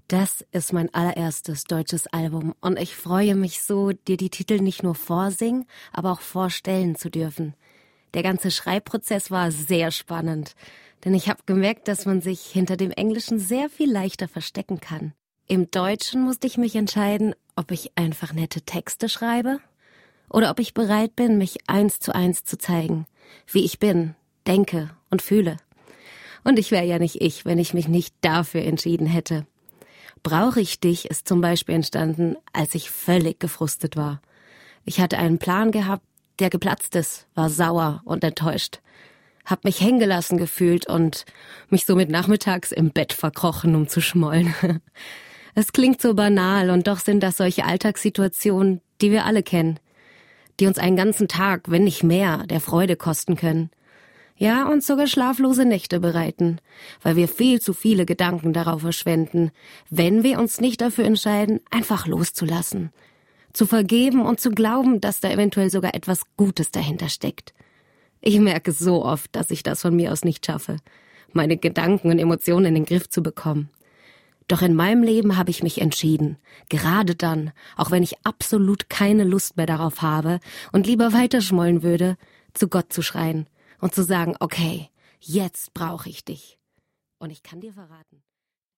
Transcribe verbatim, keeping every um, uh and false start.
Das ist mein allererstes deutsches Album und ich freue mich so, dir die Titel nicht nur vorsingen, aber auch vorstellen zu dürfen. Der ganze Schreibprozess war sehr spannend, denn ich habe gemerkt, dass man sich hinter dem Englischen sehr viel leichter verstecken kann. Im Deutschen musste ich mich entscheiden, ob ich einfach nette Texte schreibe oder ob ich bereit bin, mich eins zu eins zu zeigen, wie ich bin, denke und fühle. Und ich wäre ja nicht ich, wenn ich mich nicht dafür entschieden hätte. Brauche ich dich ist zum Beispiel entstanden, als ich völlig gefrustet war. Ich hatte einen Plan gehabt, der geplatzt ist, war sauer und enttäuscht. Hab mich hängen gelassen gefühlt und mich somit nachmittags im Bett verkrochen, um zu schmollen. Es klingt so banal und doch sind das solche Alltagssituationen, die wir alle kennen, die uns einen ganzen Tag, wenn nicht mehr, der Freude kosten können. Ja, und sogar schlaflose Nächte bereiten, weil wir viel zu viele Gedanken darauf verschwenden, wenn wir uns nicht dafür entscheiden, einfach loszulassen, zu vergeben und zu glauben, dass da eventuell sogar etwas Gutes dahinter steckt. Ich merke so oft, dass ich das von mir aus nicht schaffe, meine Gedanken und Emotionen in den Griff zu bekommen. Doch in meinem Leben habe ich mich entschieden, gerade dann, auch wenn ich absolut keine Lust mehr darauf habe und lieber weiterschmollen würde, zu Gott zu schreien und zu sagen, okay, jetzt brauche ich dich. Und ich kann dir verraten.